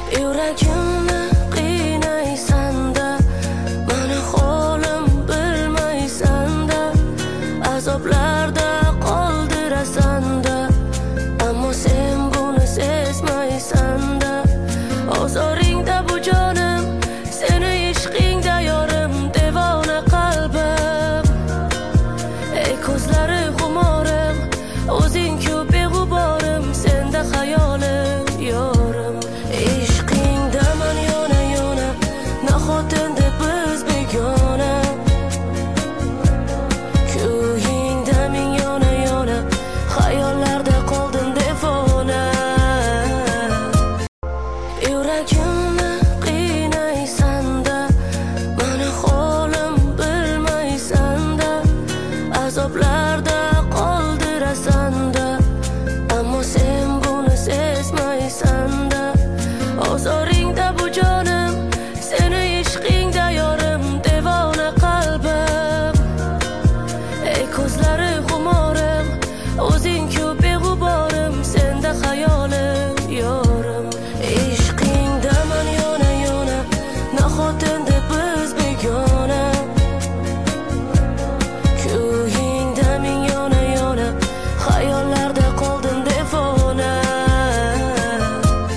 Yuragimni qiynaysanda, mani holim bilmaysanda, azoblarda qoldirasan-da, ammo sen buni sezmaysan-da. Ozoringda bu jonim, seni ishqingda yorim, devona qalbim. Ey ko'zlari xumorim, o'zing-ku beg'uborim, senda xayolim yorim. Ishqingda man yona-yona, nahotinda biz begona. Kuyingda men yona-yona, xayollarda qoldim devona. Yuragim